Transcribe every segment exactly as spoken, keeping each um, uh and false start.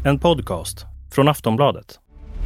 En podcast från Aftonbladet.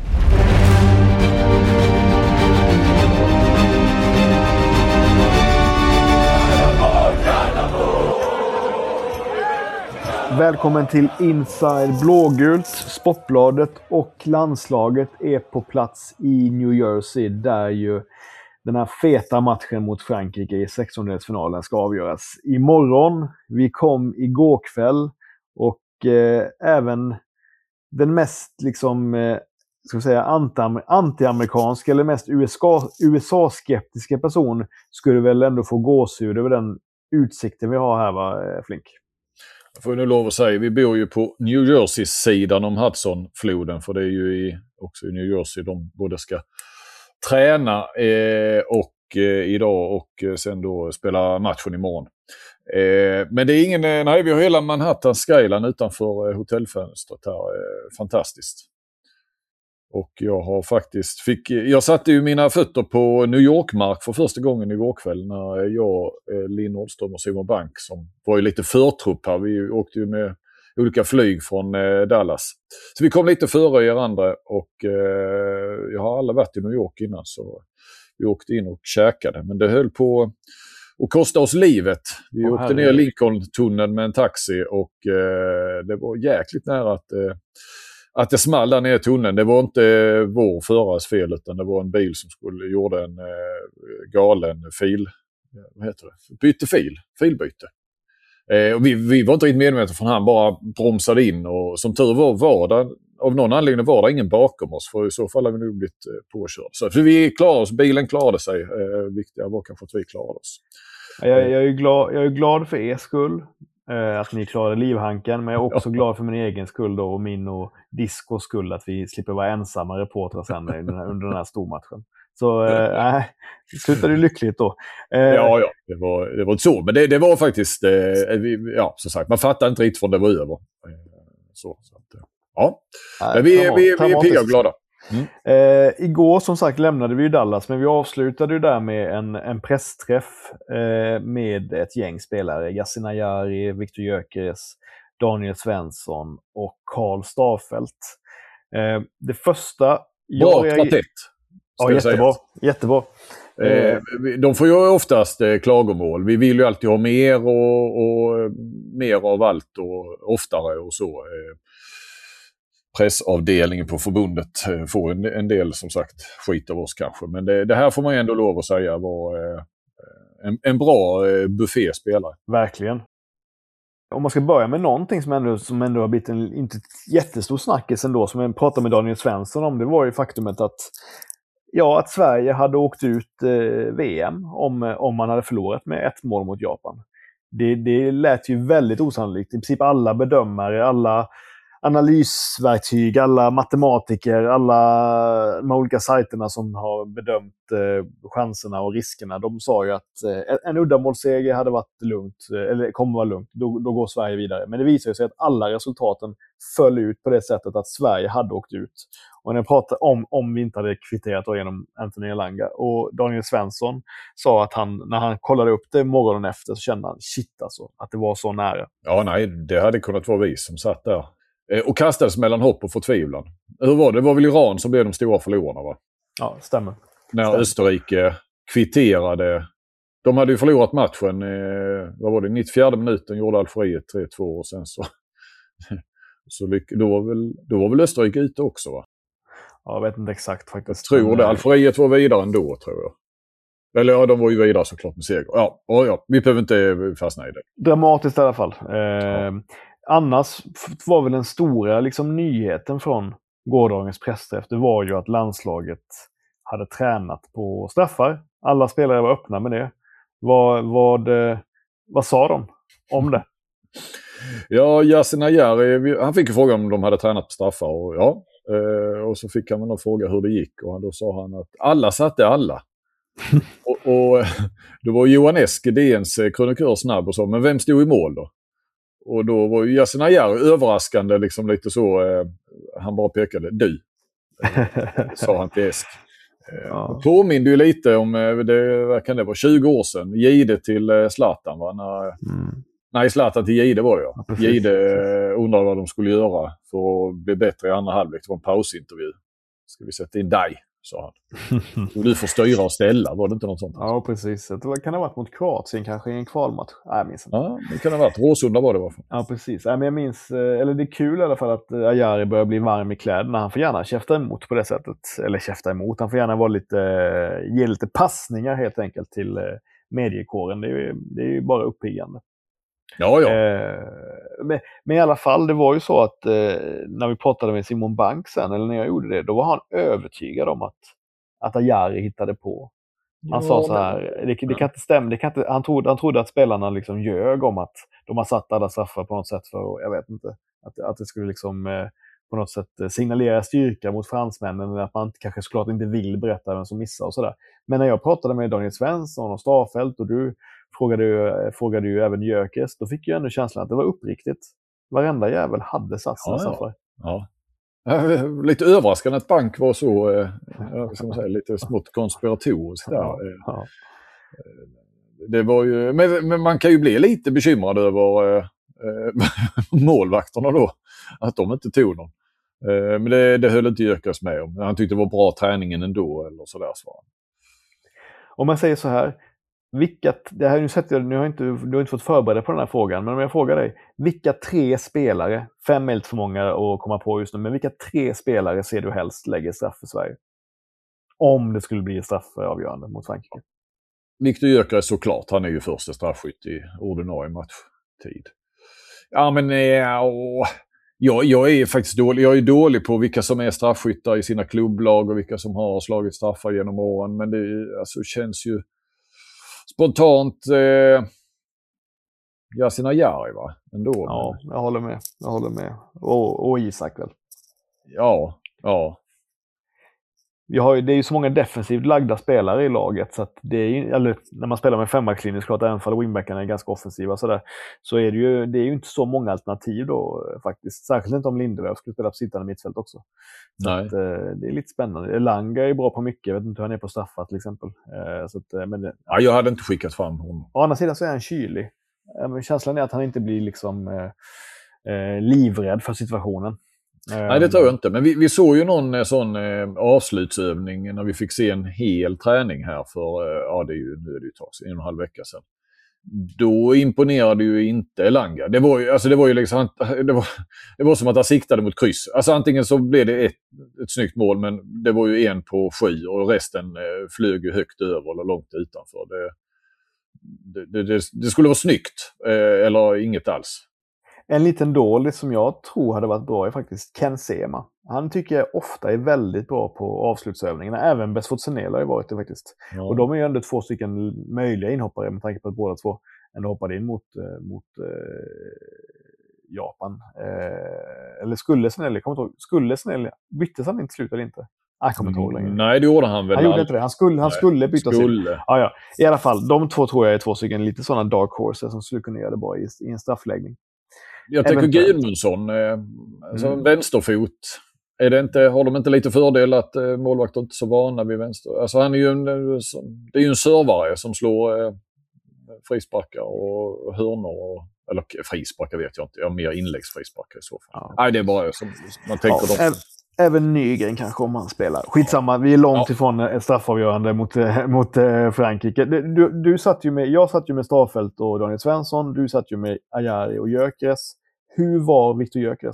Välkommen till Inside Blågult. Sportbladet och landslaget är på plats i New Jersey där ju den här feta matchen mot Frankrike i sextondelsfinalen ska avgöras imorgon. Vi kom igår kväll och eh, även den mest liksom, eh, ska jag säga, anti- anti-amerikanska eller mest U S A-skeptiska person skulle väl ändå få gåshud över den utsikten vi har här, va, Flink? Jag får nu lov att säga, vi bor ju på New Jersey-sidan om Hudson-floden, för det är ju i, också i New Jersey de både ska träna eh, och eh, idag och eh, sen då spela matchen imorgon. Eh, men det är ingen, nej, vi har hela Manhattan skyline utanför eh, hotellfönstret här, eh, fantastiskt. Och jag har faktiskt, fick, jag satte ju mina fötter på New York-mark för första gången igår kväll när jag, Linn Nordström och Simon Bank, som var ju lite förtrupp här, vi åkte ju med olika flyg från eh, Dallas. Så vi kom lite före er andra och eh, jag har alla varit i New York innan, så vi åkte in och käkade. Men det höll på att kosta oss livet. Vi oh, åkte herre. ner Lincoln-tunneln med en taxi och eh, det var jäkligt nära att... Eh, Att det small där nere i tunneln. Det var inte vår förares fel, utan det var en bil som skulle gjorde en eh, galen fil. Vad heter det? Bytte fil. Filbyte. Eh, och vi, vi var inte riktigt medvetna, från han bara bromsade in. Och som tur var, var det, av någon anledning var det ingen bakom oss. För i så fall hade vi nog blivit eh, påkörda. Så för vi klarade oss. Bilen klarade sig. Eh, viktiga var kanske att vi klarade oss. Jag, jag, är glad, jag är glad för er skull. Att ni klarade livhanken, men jag är också ja. glad för min egen skull då, och min och Discos skull, att vi slipper vara ensamma reportrar sen under den här, under den här stormatchen. Så nej, äh, det slutade ju lyckligt då. Eh, ja, ja, det var, det var inte så, men det, det var faktiskt, eh, vi, ja, som sagt, man fattar inte riktigt från det var över. Eh, så, så att, ja, äh, men vi, vi, vi, vi är pigga och glada. Mm. Eh, igår som sagt lämnade vi ju Dallas, men vi avslutade ju där med en, en pressträff eh, med ett gäng spelare. Yasin Ayari, Viktor Gyökeres, Daniel Svensson och Karl Starfelt. Eh, det första... Bra kvartett. Ja, jättebra. jättebra. Eh, de får ju oftast eh, klagomål. Vi vill ju alltid ha mer och, och mer av allt och oftare och så. Eh, Pressavdelningen på förbundet får en, en del, som sagt, skit av oss kanske. Men det, det här får man ju ändå lov att säga var eh, en, en bra eh, bufféspelare. Verkligen. Om man ska börja med någonting som ändå, som ändå har blivit en inte jättestor snackis ändå, som jag pratade med Daniel Svensson om, det var ju faktumet att, ja, att Sverige hade åkt ut eh, V M om, om man hade förlorat med ett mål mot Japan. Det, det lät ju väldigt osannolikt. I princip alla bedömare, alla analysverktyg, alla matematiker, alla de olika sajterna som har bedömt eh, chanserna och riskerna, de sa ju att eh, en uddamålsseger hade varit lugnt, eh, eller kommer vara lugnt, då, då går Sverige vidare. Men det visar sig att alla resultaten föll ut på det sättet att Sverige hade åkt ut. Och när jag pratar om, om vi inte hade kvitterat då genom Anthony Elanga, och Daniel Svensson sa att han, när han kollade upp det morgonen efter, så kände han, shit alltså, att det var så nära. Ja, nej, det hade kunnat vara vi som satt där. Och kastades mellan hopp och förtvivlan. Hur var det? Det var väl Iran som blev de stora förlorarna, va? Ja, stämmer. När stämmer. Österrike kvitterade. De hade ju förlorat matchen. Eh, vad var det? nittiofjärde minuten gjorde Algeriet tre två och sen så... så lyck- då, var väl, då var väl Österrike ute också, va? Ja, jag vet inte exakt faktiskt. Jag tror det. Algeriet var vidare ändå, tror jag. Eller ja, de var ju vidare såklart med seger. Ja, och ja, vi behöver inte fastna i det. Dramatiskt i alla fall. Eh, ja. Annars var väl den stora liksom, nyheten från gårdagens pressträff, det var ju att landslaget hade tränat på straffar. Alla spelare var öppna med det. Vad, vad, vad sa de om det? Ja, Yasin Ayari, han fick ju fråga om de hade tränat på straffar. Och, ja, och så fick han väl fråga hur det gick. Och då sa han att alla satte alla. och, och då var Johan Esk, D N:s krönikör, snabb och sa, men vem stod i mål då? Och då var ju Yasin Ayari överraskande, liksom lite så, eh, han bara pekade, du, sa han till Esk. Ja. Påminner ju lite om, det kan det vara tjugo år sedan, Gide till Zlatan, va? När, mm. Nej, Zlatan till Gide var det ja. Ja, Gide undrade vad de skulle göra för att bli bättre i andra halvlek. Det var en pausintervju. Ska vi sätta in dig, sa han. Och du får styra och ställa, var det inte något sånt? Ja, precis. Det kan ha varit mot Kroatien kanske i en kvalmatch. Nej, jag minns inte. Ja, det kan ha varit. Råsunda var det varför. Ja, precis. Nej, men jag minns, eller det är kul i alla fall att Ajari börjar bli varm i kläderna. Han får gärna käfta emot på det sättet. Eller käfta emot. Han får gärna vara lite, ge lite passningar helt enkelt till mediekåren. Det är ju, det är ju bara uppiggande. Ja, ja. Eh, men, men i alla fall, det var ju så att eh, när vi pratade med Simon Bank sen, eller när jag gjorde det, då var han övertygad om att, att Ajari hittade på. Han ja, sa så här, det, det kan inte stämma, det kan inte, han, trodde, han trodde att spelarna liksom ljög om att de har satt alla straffar på något sätt för, jag vet inte, att, att det skulle liksom eh, på något sätt signalera styrka mot fransmännen, eller att man kanske såklart inte vill berätta vem som missar och sådär. Men när jag pratade med Daniel Svensson och Starfelt och du frågade ju, frågade ju även Jökes, då fick jag ändå känslan att det var uppriktigt. Varenda jävel hade satt sina ja, straffar. Ja. Ja. Lite överraskande att Bank var så, eh, ska man säga, lite smått konspiratorisk där. Ja, ja. Det var ju, men, men man kan ju bli lite bekymrad över eh, målvakterna då, att de inte tog någon. Eh, men det, det höll inte Jökes med om. Han tyckte det var bra träningen ändå, eller sådär. Så. Om man säger så här, vilka, det här, nu, sett jag, nu har inte, du har inte fått förbereda på den här frågan, men om jag frågar dig, vilka tre spelare, fem är lite för många att komma på just nu, men vilka tre spelare ser du helst lägger straff för Sverige? Om det skulle bli straffavgörande mot Frankrike. Viktor Gyökeres såklart, han är ju första straffskytt i ordinarie matchtid. Ja, men ja, jag, jag är faktiskt dålig. Jag är dålig på vilka som är straffskyttar i sina klubblag och vilka som har slagit straffar genom åren, men det alltså, känns ju spontant eh, Yasin Ajari, va? Ändå. Ja, jag håller med. Jag håller med. Och, och Isak väl? Ja, ja. Vi har ju, det är ju så många defensivt lagda spelare i laget, så att det är, eller när man spelar med fembackslinje, klart även för wingbackarna är ganska offensiva så där, så är det ju det är ju inte så många alternativ då faktiskt. Särskilt inte om Lindelöf skulle spela på sittande mittfält också. Så Nej. Att, det är lite spännande. Elanga är bra på mycket, jag vet inte hur han är på straffar till exempel. Så att, men det, ja, jag hade inte skickat fram honom. Å andra sidan så är han kylig. Men känslan är att han inte blir liksom eh, livrädd för situationen. Nej, det tror jag inte. Men vi, vi såg ju någon sån eh, avslutsövning när vi fick se en hel träning här för, eh, ja det är ju, nu är det ju tag, en och en halv vecka sedan. Då imponerade ju inte Elanga. Det var ju, alltså det var ju liksom, det var, det var som att han siktade mot kryss. Alltså antingen så blev det ett, ett snyggt mål, men det var ju en på sju och resten eh, flög ju högt över eller långt utanför. Det, det, det, det skulle vara snyggt, eh, eller inget alls. En liten dålig som jag tror hade varit bra är faktiskt Ken Sema. Han tycker jag ofta är väldigt bra på avslutsövningarna. Även Besfot Senel har ju varit det faktiskt. Ja. Och de är ju ändå två stycken möjliga inhoppare med tanke på att båda två ändå hoppade in mot, mot eh, Japan. Eh, eller skulle Senel, jag kommer inte ihåg, skulle Senel, byttes han inte slut eller inte? Jag kommer inte ihåg längre. Nej, det gjorde han väl. Han gjorde inte det. Han skulle, han skulle byta skulle. sig. Ja, ja. I alla fall, de två tror jag är två stycken lite sådana dark horses som skulle kunna göra det bra i, i en straffläggning. Jag tänker Gudmundsson, eh, alltså mm. vänsterfot. Är det inte, har de inte lite fördel att eh, målvakter inte är så vana vid vänster? Alltså han är ju en, det är ju en servare som slår eh, frisparkar och hörnor. Och, eller frisparkar vet jag inte. Jag har mer inläggsfrisparkar i så fall. Ja. Nej, det är bara som man tänker. Ja, dem. Även Nygren kanske om han spelar. Skitsamma, vi är långt ja. ifrån ett straffavgörande mot, mot Frankrike. Du, du satt ju med, jag satt ju med Starfelt och Daniel Svensson. Du satt ju med Ajari och Gyökeres. Hur var Viktor Gyökeres?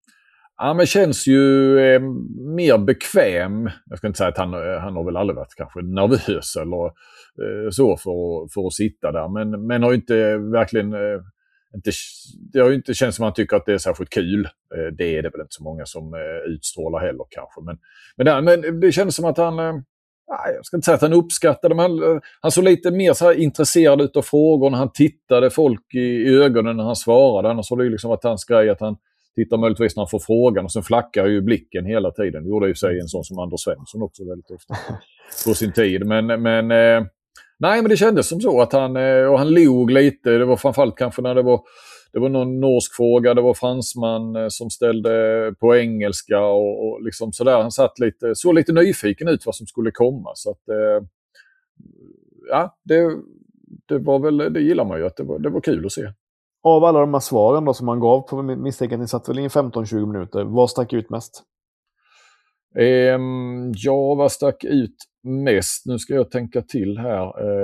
Ja, men känns ju eh, mer bekväm. Jag ska inte säga att han, han har väl aldrig varit kanske nervös eller eh, så för, för att sitta där. Men, men har ju inte verkligen... Eh, Inte, det har ju inte känts som att man tycker att det är särskilt kul. Det är det väl inte så många som utstrålar heller kanske. Men, men, det, men det känns som att han, jag ska inte säga att han uppskattade, men han, han såg lite mer så här intresserad ut av frågor när han tittade folk i, i ögonen när han svarade. Annars var det ju liksom att hans grej att han tittar möjligtvis när han får frågan och sen flackar ju blicken hela tiden. Det gjorde ju sig en sån som Anders Svensson också väldigt ofta på sin tid. Men... men Nej, men det kändes som så att han, och han log lite. Det var framförallt kanske när det var, det var någon norsk fråga, det var fransman som ställde på engelska och, och liksom sådär. Han satt lite, så lite nyfiken ut vad som skulle komma. Så att, ja, det, det var väl, det gillar man ju att det var, det var kul att se. av alla de här svaren då som man gav på misstänker att ni satt väl i femton tjugo minuter, vad stack ut mest? Um, ja, vad stack ut mest? Nu ska jag tänka till här.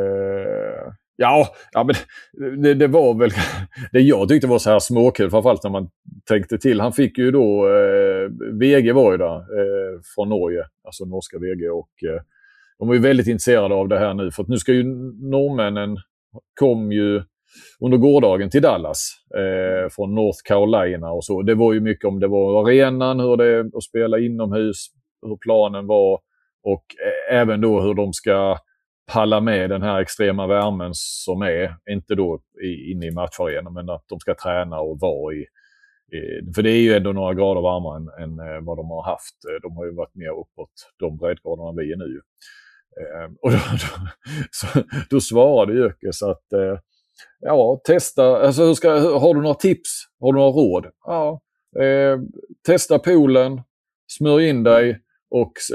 Uh, ja, ja, men det, det var väl det jag tyckte var så här småkul, framförallt när man tänkte till. Han fick ju då, uh, V G var ju där uh, från Norge, alltså norska V G, och uh, de var ju väldigt intresserade av det här nu, för att nu ska ju norrmännen kom ju under gårdagen till Dallas eh, från North Carolina och så. Det var ju mycket om det var arenan, hur det är att spela inomhus, hur planen var och eh, även då hur de ska palla med den här extrema värmen som är, inte då i, inne i matcharenan, men att de ska träna och vara i, i för det är ju ändå några grader varmare än, än eh, vad de har haft. De har ju varit mer uppåt de breddgraderna vi är nu. Eh, och då, då, så, då svarade Jökes att eh, ja, testa. Alltså, hur ska, har du några tips? Har du några råd? Ja, eh, testa poolen, smör in dig och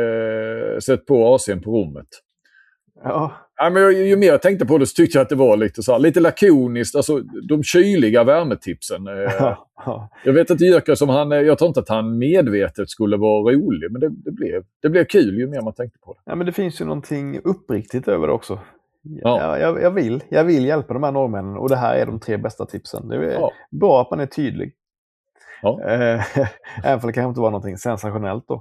eh, sätt på A C:n på rummet. Ja. Ja, men ju, ju mer jag tänkte på det så tyckte jag att det var lite så här, lite lakoniskt. Alltså de kyliga värmetipsen. Eh, Ja, ja. Jag vet att Jöker som han, jag tror inte att han medvetet skulle vara rolig, men det, det, blev, det blev kul ju mer man tänkte på det. Ja, men det finns ju någonting uppriktigt över det också. Ja. Ja, jag, jag, vill, jag vill hjälpa de här norrmännen och det här är de tre bästa tipsen. Det är Ja. bra att man är tydlig. Ja. Även för det kanske inte var någonting sensationellt då.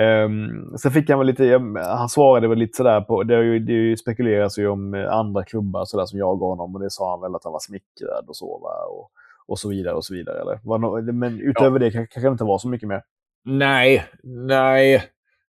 Um, sen fick han väl lite, han svarade väl lite sådär på, det, är ju, det spekuleras ju om andra klubbar sådär som jag gav honom, och det sa han väl att han var smickrad och så, va? Och, och så vidare och så vidare. Eller? Var no, men utöver ja. det kanske det inte var så mycket mer. Nej, nej.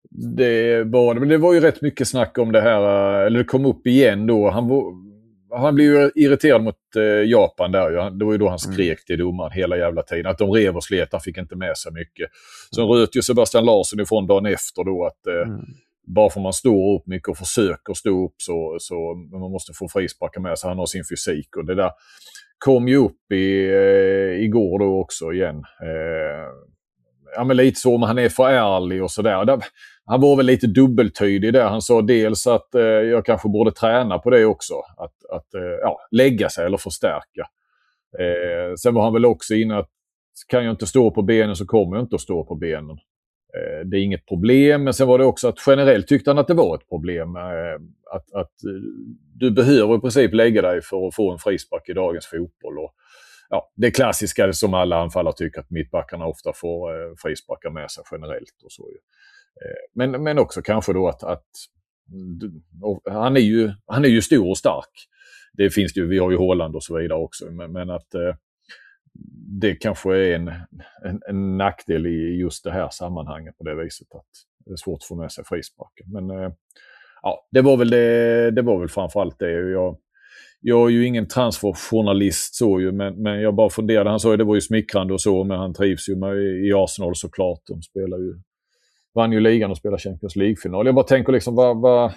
Det var, men det var ju rätt mycket snack om det här, eller det kom upp igen då. Han, var, han blev ju irriterad mot eh, Japan där ju. Det var ju då han skrek till domaren hela jävla tiden. Att de rev och slet, han fick inte med sig mycket. Sen mm. röt ju Sebastian Larsson ifrån dagen efter då att eh, mm. bara för man står upp mycket och försöker stå upp så, så man måste få frisparka med sig. Han har sin fysik och det där kom ju upp i, eh, igår då också igen. Eh, ja, men lite så, men han är för ärlig och sådär. Han var väl lite dubbeltydig där. Han sa dels att eh, jag kanske borde träna på det också. Att, att eh, ja, lägga sig eller förstärka. Eh, sen var han väl också inne att kan jag inte stå på benen så kommer jag inte att stå på benen. Eh, det är inget problem. Men sen var det också att generellt tyckte han att det var ett problem. Eh, att, att du behöver i princip lägga dig för att få en frispark i dagens fotboll. Och ja, det klassiska som alla anfallare tycker att mittbackarna ofta får eh, frisparkar med sig generellt och så. Eh, men, men också kanske då att, att han, är ju, han är ju stor och stark. Det finns ju, vi har ju Håland och så vidare också. Men, men att eh, det kanske är en, en, en nackdel i just det här sammanhanget på det viset att det är svårt att få med sig frisparken. Men eh, ja, det var väl det, det var väl framförallt det. Jag Jag är ju ingen transferjournalist så ju, men, men jag bara funderade. Han sa ju det var ju smickrande och så, men han trivs ju med i Arsenal såklart. De spelar ju, vann ju ligan och spelar Champions League-final. Jag bara tänker liksom, vad, vad,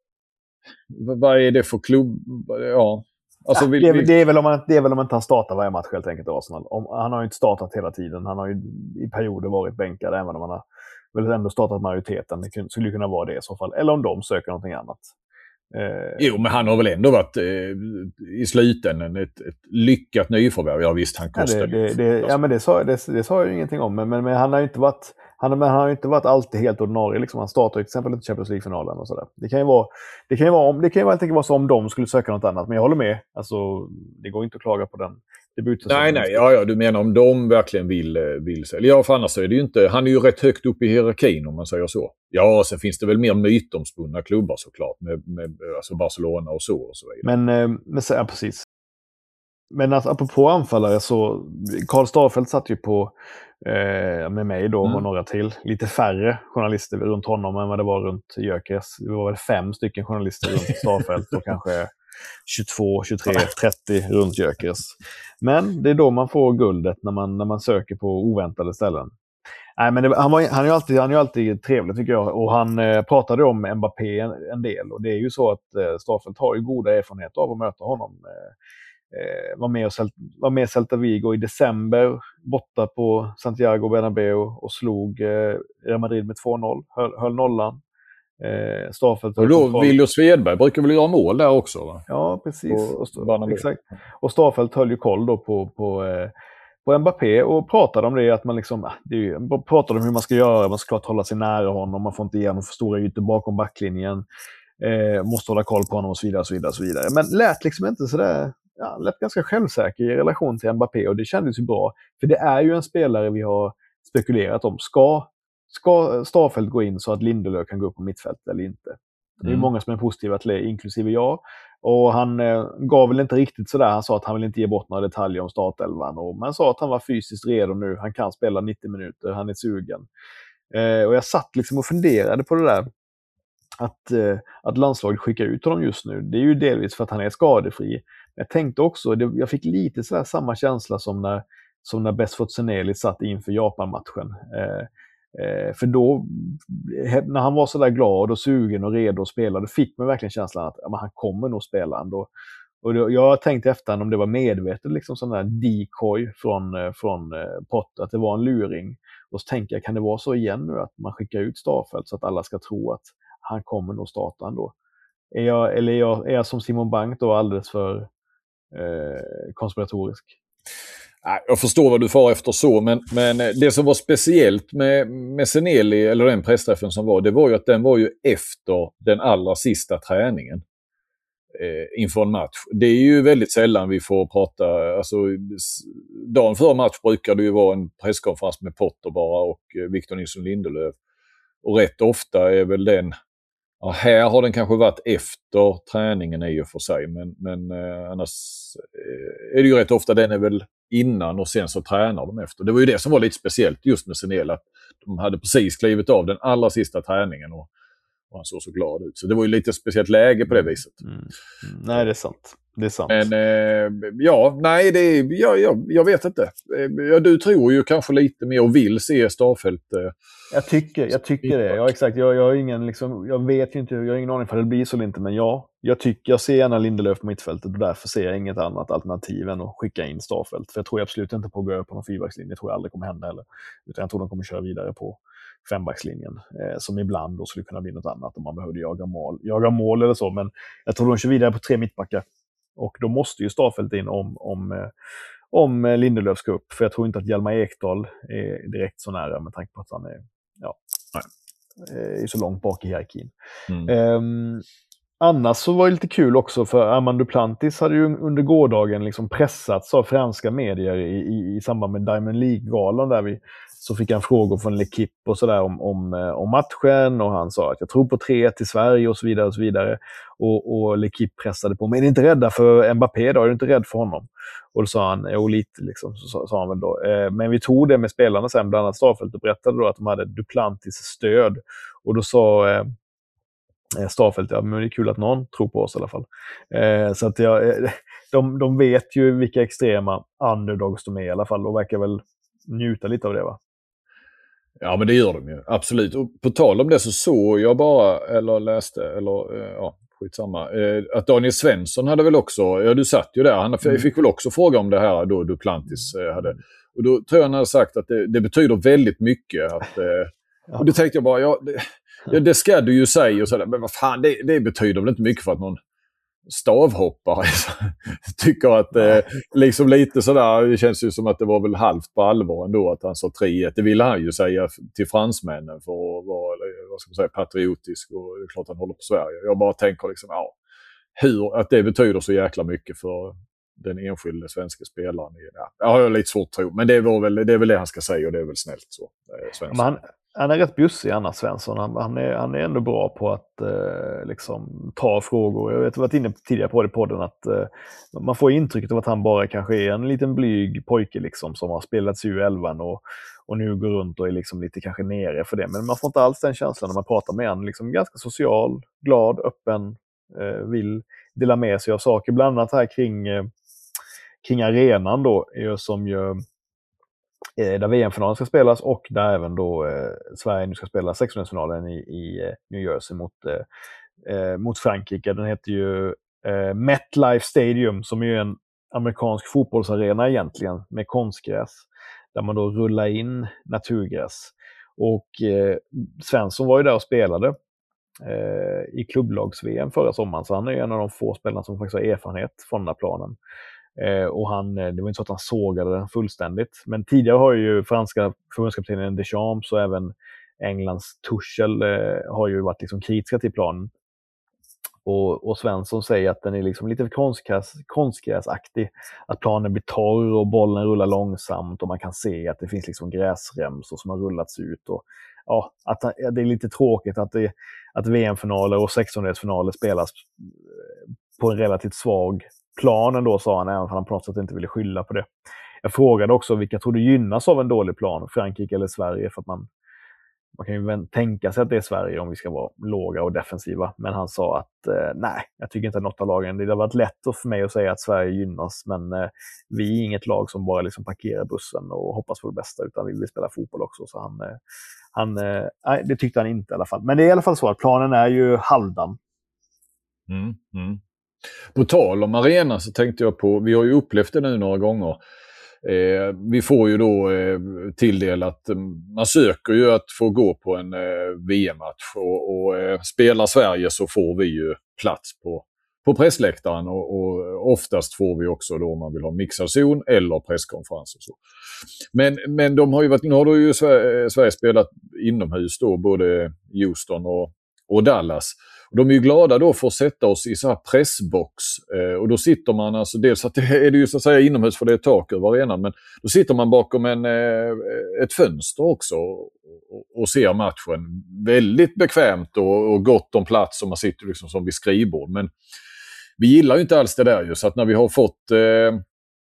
vad är det för klubb? Ja, alltså, ja, vill, det, är, vill... det, är väl om man, det är väl om man inte har startat varje match helt enkelt i Arsenal. Om, han har ju inte startat hela tiden. Han har ju i perioder varit bänkad, även om han har väl ändå startat majoriteten. Det skulle kunna vara det i så fall. Eller om de söker någonting annat. Eh, jo, men han har väl ändå varit eh, i slutändan ett, ett lyckat nyförvärv. Ja visst, han kostar ja, det, det, det, ja, men det sa, det, det sa jag ju ingenting om. Men, men, men han har ju inte varit, han, men han har ju inte varit alltid helt ordinarie. Liksom. Han startar till exempel inte Champions League-finalen och sådär. Det kan ju vara, det kan ju vara, det kan ju vara, vara så om de skulle söka något annat. Men jag håller med. Alltså, det går inte att klaga på den debuten. Nej, nej. Ja, ja, du menar om de verkligen vill, vill sälja. Ja, för annars så är det ju inte, han är ju rätt högt upp i hierarkin om man säger så. Ja, sen finns det väl mer mytomspunna klubbar såklart. Med, med alltså Barcelona och så och så vidare. Men, men ja, precis. Men alltså, apropå anfallare så, Karl Starfelt satt ju på eh, med mig då och mm. några till. Lite färre journalister runt honom än vad det var runt Gyökeres. Det var väl fem stycken journalister runt Starfelt och kanske tjugotvå, tjugotre, trettio runt Gyökeres. Men det är då man får guldet när man, när man söker på oväntade ställen. Nej, men det, han, var, han, är ju alltid, han är ju alltid trevlig tycker jag. Och han eh, pratade om Mbappé en, en del. Och det är ju så att eh, Starfelt har ju goda erfarenheter av att möta honom. Eh, Eh, var med och Celt- var med Celta Vigo i december borta på Santiago Bernabéu och slog eh, Real Madrid med två noll, höll, höll nollan. Eh, Starfelt och då William Svedberg brukar väl göra mål där också, va? Ja, precis. Och, och, exakt. Och Starfelt höll ju koll då på, på, eh, på Mbappé och pratade om det, att man liksom, det är ju, pratade om hur man ska göra, man ska klart hålla sig nära honom, man får inte ge honom för stora ytor bakom backlinjen, eh, måste hålla koll på honom och så vidare, och så vidare, och så vidare. Men lät liksom inte sådär, ja, lät ganska självsäker i relation till Mbappé, och det kändes ju bra, för det är ju en spelare vi har spekulerat om. Ska, ska Starfelt gå in så att Lindelöf kan gå upp på mittfältet eller inte? Det är mm. många som är positiva till det, inklusive jag. Och han eh, gav väl inte riktigt sådär. Han sa att han vill inte ge bort några detaljer om startelvan. Och man sa att han var fysiskt redo nu. Han kan spela nittio minuter. Han är sugen. Eh, och jag satt liksom och funderade på det där. Att, eh, att landslaget skickar ut honom just nu. Det är ju delvis för att han är skadefri. Jag tänkte också, det, jag fick lite sådär samma känsla som när, som när Besfot Seneli satt inför Japan-matchen. Eh, Eh, för då, när han var så där glad och sugen och redo att spela, då fick man verkligen känslan att ja, han kommer nog spela ändå. Och då, jag tänkte efter om det var medvetet, liksom sån där decoy från, från eh, Potter, att det var en luring. Och så tänker jag, kan det vara så igen nu att man skickar ut Starfelt så att alla ska tro att han kommer nog starta ändå? Är jag, eller är jag, är jag som Simon Bank då alldeles för eh, konspiratorisk? Jag förstår vad du får efter så, men, men det som var speciellt med, med Seneli, eller den pressträffen som var, det var ju att den var ju efter den allra sista träningen eh, inför en match. Det är ju väldigt sällan vi får prata, alltså dagen före match brukar det ju vara en presskonferens med Potter bara och Victor Nilsson Lindelöf. Och rätt ofta är väl den, ja, här har den kanske varit efter träningen i och för sig, men, men eh, annars eh, är det ju rätt ofta den är väl innan och sen så tränar de efter. Det var ju det som var lite speciellt just med Senel, att de hade precis klivit av den allra sista träningen och, och han såg så glad ut. Så det var ju lite speciellt läge på det viset. Mm. Mm. Nej, det är sant. Det är sant. Men eh, ja, nej, det är, ja, ja, jag vet inte. Ja, du tror ju kanske lite mer och vill se Starfelt. Eh, jag tycker, jag tycker det. Ja, exakt. Jag, jag har ingen, liksom, jag vet ju inte, jag har ingen aning för det blir så eller inte, men ja, jag tycker, jag ser gärna Lindelöf på mittfältet och därför ser jag inget annat alternativ än att skicka in Starfelt. För jag tror absolut inte på att gå över på någon fyrbackslinje. Det tror jag aldrig kommer hända heller. Utan jag tror de kommer köra vidare på fembackslinjen, eh, som ibland då skulle kunna bli något annat om man behövde jaga mål, jaga mål eller så, men jag tror de kör vidare på tre mittbackar. Och då måste ju Starfelt in om, om, om Lindelöf ska upp. För jag tror inte att Hjalmar Ekdal är direkt så nära med tanke på att han är, ja, är så långt bak i hierarkin. Mm. Um, annars så var det lite kul också, för Armand Duplantis hade ju under gårdagen liksom pressats av franska medier i, i, i samband med Diamond League-galan där vi så fick han frågor från L'Equipe och sådär om, om, om matchen, och han sa att jag tror på tre till Sverige och så vidare och så vidare. Och, och L'Equipe pressade på, men är ni inte rädda för Mbappé då? Är du inte rädd för honom? Och då sa han, jo lite liksom, så sa han väl då. Eh, men vi tog det med spelarna sen, bland annat Starfelt, och berättade då att de hade Duplantis stöd. Och då sa eh, Starfelt, ja men det är kul att någon tror på oss i alla fall. Eh, så att ja, de, de vet ju vilka extrema underdogs de är i alla fall, och verkar väl njuta lite av det, va? Ja, men det gör de ju. Absolut. Och på tal om det så såg jag bara, eller läste, eller ja, skitsamma, eh, att Daniel Svensson hade väl också, ja du satt ju där, han fick väl också fråga om det här då Duplantis eh, hade. Och då tror jag han hade sagt att det, det betyder väldigt mycket. Att, eh, och då tänkte jag bara, ja det, ja, det ska du ju säga och sådär, men vad fan, det, det betyder väl inte mycket för att någon stavhoppare tycker att eh, liksom lite sådär, det känns ju som att det var väl halvt på allvar ändå att han sa tre ett. Det ville han ju säga till fransmännen för att vara, eller, vad ska man säga, patriotisk, och det är klart han håller på Sverige. Jag bara tänker liksom, ja, hur, att det betyder så jäkla mycket för den enskilde svenska spelaren. Ja, jag har lite svårt att tro, men det, var väl, det är väl det han ska säga, och det är väl snällt så. Men han, han är rätt bjussig annars, Svensson. Han, han, är, han är ändå bra på att eh, liksom, ta frågor. Jag vet, jag har varit inne tidigare på det i podden att eh, man får intrycket av att han bara kanske är en liten blyg pojke liksom, som har spelat U elva och, och nu går runt och är liksom lite kanske nere för det. Men man får inte alls den känslan när man pratar med honom. Liksom, ganska social, glad, öppen, eh, vill dela med sig av saker. Bland annat här kring, eh, kring arenan då, som ju där V M-finalen ska spelas och där även då eh, Sverige nu ska spela sextonfinalen i, i New Jersey mot, eh, mot Frankrike. Den heter ju eh, MetLife Stadium, som är en amerikansk fotbollsarena egentligen med konstgräs, där man då rullar in naturgräs. Och eh, Svensson var ju där och spelade eh, i klubblags-V M förra sommaren, så han är en av de få spelarna som faktiskt har erfarenhet från den här planen. Eh, och han, det var inte så att han sågade den fullständigt, men tidigare har ju franska förbundskaptenen Deschamps och även Englands Tuchel eh, har ju varit liksom kritiska till planen. Och, och Svensson säger att den är liksom lite konstgräs, konstgräsaktig. Att planen blir torr och bollen rullar långsamt och man kan se att det finns liksom gräsremsor som har rullats ut. Och, ja, att det är lite tråkigt att, det, att V M-finaler och sextondelsfinaler spelas på en relativt svag plan ändå, sa han, även om han på något sätt inte ville skylla på det. Jag frågade också vilka tror du gynnas av en dålig plan, Frankrike eller Sverige, för att man Man kan ju tänka sig att det är Sverige om vi ska vara låga och defensiva. Men han sa att eh, nej, jag tycker inte att något av lagen. Det har varit lätt för mig att säga att Sverige gynnas. Men eh, vi är inget lag som bara liksom parkerar bussen och hoppas på det bästa. Utan vi vill spela fotboll också. Så han, eh, han, eh, nej, det tyckte han inte i alla fall. Men det är i alla fall så att planen är ju halvdan. Mm, mm. På tal om arena så tänkte jag på, vi har ju upplevt det nu några gånger. Eh, vi får ju då eh, tilldelat, man söker ju att få gå på en eh, V M-match och, och eh, spelar Sverige så får vi ju plats på, på pressläktaren och, och oftast får vi också då om man vill ha mixad zon eller presskonferens och så. Men, men de har ju varit, nu har då ju Sverige, Sverige spelat inomhus då, både Houston och, och Dallas. Och de är ju glada då för att sätta oss i så här pressbox. Eh, och då sitter man, alltså dels att det är det ju så att säga inomhus för det är tak över arenan, men då sitter man bakom en, eh, ett fönster också och, och, och ser matchen. Väldigt bekvämt och, och gott om plats och man sitter liksom som vid skrivbord. Men vi gillar ju inte alls det där ju, så att när vi har fått, eh,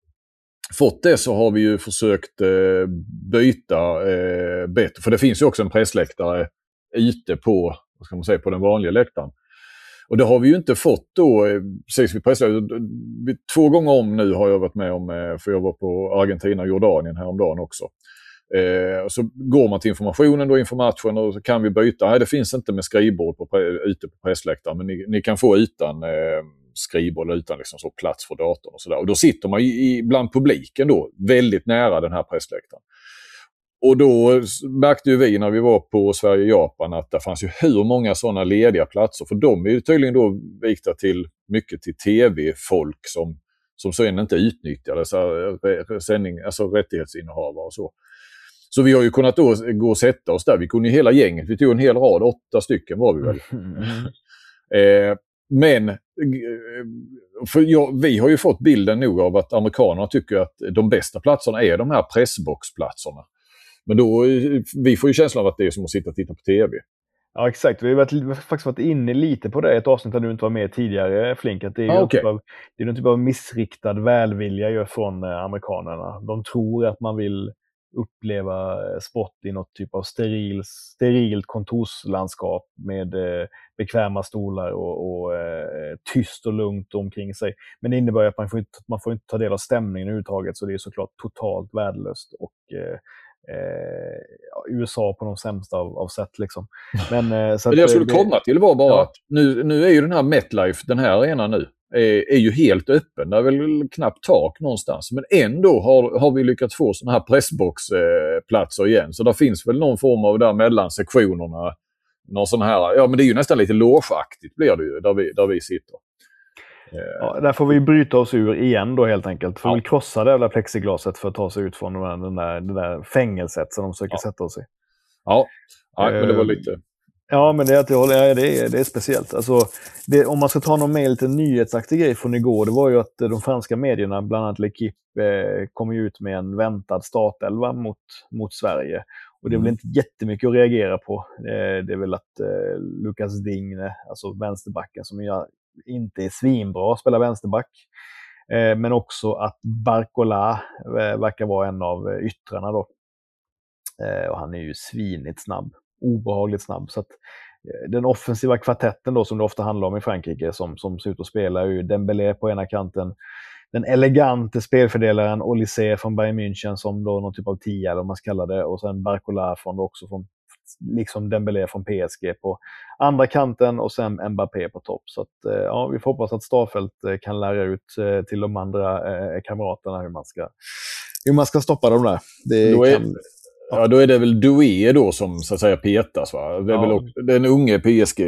fått det så har vi ju försökt eh, byta eh, bättre. För det finns ju också en pressläktare ute på, vad ska man säga, på den vanliga läktaren. Och det har vi ju inte fått då, precis vid pressläktaren. Två gånger om nu har jag varit med om, för jag var på Argentina och Jordanien häromdagen också. Eh, och så går man till informationen då inför matchen och så kan vi byta. Nej, det finns inte med skrivbord på, ute på pressläktaren, men ni, ni kan få utan eh, skrivbord, utan liksom så plats för datorn och sådär. Och då sitter man i, i, bland publiken då, väldigt nära den här pressläktaren. Och då märkte ju vi när vi var på Sverige-Japan att det fanns ju hur många sådana lediga platser. För de är ju tydligen då vikta till mycket till tv-folk som, som sen inte utnyttjade så här, sändning, alltså rättighetsinnehavare och så. Så vi har ju kunnat då gå och sätta oss där. Vi kunde ju hela gänget, vi tog en hel rad, åtta stycken var vi väl. Mm. eh, men för jag, vi har ju fått bilden nog av att amerikanerna tycker att de bästa platserna är de här pressboxplatserna. Men då, vi får ju känslan av att det är som att sitta och titta på tv. Ja, exakt. Vi har, varit, vi har faktiskt varit inne lite på det. Ett avsnitt där du inte var med tidigare, Flink. Att det är ju ah, okay. typ av, det är någon typ av missriktad välvilja från amerikanerna. De tror att man vill uppleva sport i något typ av steril, sterilt kontorslandskap med eh, bekväma stolar och, och eh, tyst och lugnt omkring sig. Men det innebär att man får inte, man får inte ta del av stämningen överhuvudtaget, så det är såklart totalt värdelöst och eh, Eh, U S A på de sämsta av, av sätt liksom. Men, eh, så Men det jag skulle det, komma till var bara ja. att nu, nu är ju den här MetLife, den här arenan nu, är, är ju helt öppen. Det är väl knappt tak någonstans. Men ändå har, har vi lyckats få såna här pressboxplatser eh, igen. Så där finns väl någon form av där mellan sektionerna. Någon sån här, ja men det är ju nästan lite logeaktigt blir det ju, där vi, där vi sitter. Ja, där får vi bryta oss ur igen då helt enkelt. Får ja. vi krossa det där plexiglaset för att ta sig ut från den där, den där fängelset som de försöker ja. sätta oss i. Ja, ja men det var lite... Ja, men det är, ja, det är, det är speciellt. Alltså, det, om man ska ta någon mer lite nyhetsaktig grej från igår, det var ju att de franska medierna, bland annat L'Equipe, eh, kom ut med en väntad startelva mot, mot Sverige. Och det är väl inte jättemycket att reagera på. Eh, det är väl att eh, Lucas Digne, alltså vänsterbacken, som jag inte är svinbra att spela vänsterback. Eh, men också att Barcola eh, verkar vara en av eh, yttrarna då. Eh, och han är ju svinigt snabb. Obehagligt snabb. Så att eh, den offensiva kvartetten då, som det ofta handlar om i Frankrike, som, som ser ut att spela, är ju Dembélé på ena kanten. Den elegante spelfördelaren Olysée från Bayern München som då någon typ av tia eller vad man ska kalla det. Och sen Barcola från också från liksom Dembélé från P S G på andra kanten och sen Mbappé på topp. Så att, ja, vi får hoppas att Starfelt kan lära ut till de andra eh, kamraterna hur man ska hur man ska stoppa dem där. Det då, är, kan, ja. Ja, då är det väl Doué då som så att säga petas, va? Det är ja. väl också, den unge P S G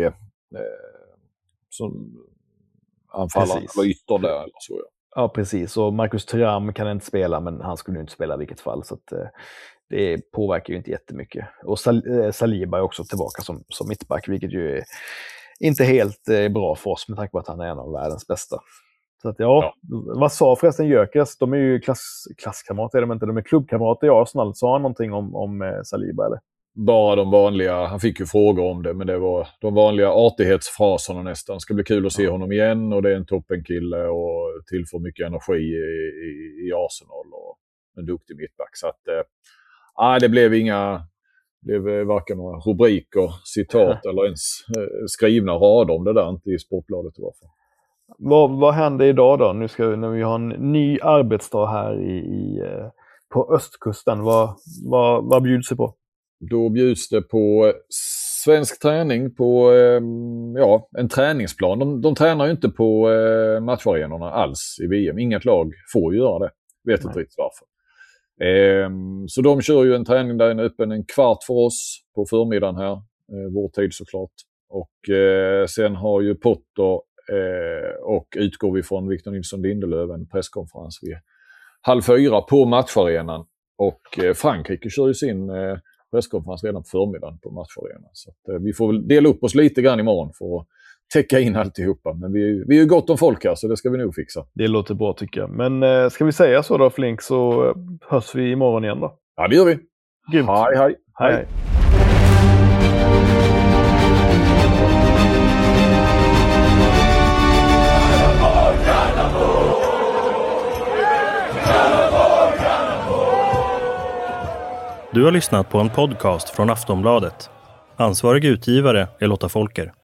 Eh, som anfallare Precis. eller ytter där eller så. Ja. Ja, precis. Och Marcus Thuram kan inte spela, men han skulle inte spela i vilket fall. Så att, eh, det påverkar ju inte jättemycket. Och Sal- eh, Saliba är också tillbaka som, som mittback, vilket ju är inte helt eh, bra för oss med tanke på att han är en av världens bästa. Så att ja, ja. Vad sa förresten Gyökeres? De är ju klass, klasskamrater, är de inte? De är klubbkamrater i Arsenal. Sa han någonting om, om eh, Saliba, eller? Bara de vanliga, han fick ju frågor om det, men det var de vanliga artighetsfraserna nästan. Det ska bli kul att se honom igen och det är en toppenkille och tillför mycket energi i, i, i Arsenal och en duktig mittback. Så att, eh, det blev inga, det blev varken några rubriker, citat eller ens eh, skrivna rader om det där, inte i Sportbladet i alla fall. Vad, vad händer idag då? Nu ska vi, när vi har en ny arbetsdag här i, i, på östkusten. Vad, vad, vad bjuds det på? Då bjuds det på svensk träning på eh, ja, en träningsplan. De, de tränar ju inte på eh, matcharenorna alls i V M. Inget lag får ju göra det. Vet inte riktigt varför. Eh, så de kör ju en träning där är öppen en kvart för oss på förmiddagen här. Eh, vår tid såklart. Och eh, sen har ju Potter eh, och utgår vi från Victor Nilsson Lindelöf en presskonferens vid halv fyra på matcharenan. Och eh, Frankrike kör ju sin eh, presskonferens redan på förmiddagen på matcharenan. Så att, eh, vi får väl dela upp oss lite grann imorgon för att täcka in alltihopa. Men vi, vi är ju gott om folk här så det ska vi nog fixa. Det låter bra tycker jag. Men eh, ska vi säga så då Flink, så hörs vi imorgon igen då? Ja, det gör vi. Grymt. Hej, hej. Hej, hej. Du har lyssnat på en podcast från Aftonbladet. Ansvarig utgivare är Lotta Folker.